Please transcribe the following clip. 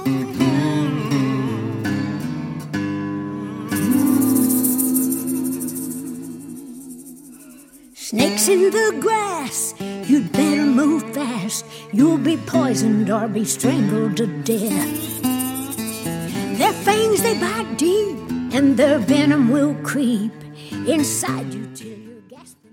Snakes in the grass, you'd better move fast. You'll be poisoned or be strangled to death. Their fangs, they bite deep, and their venom will creep inside you till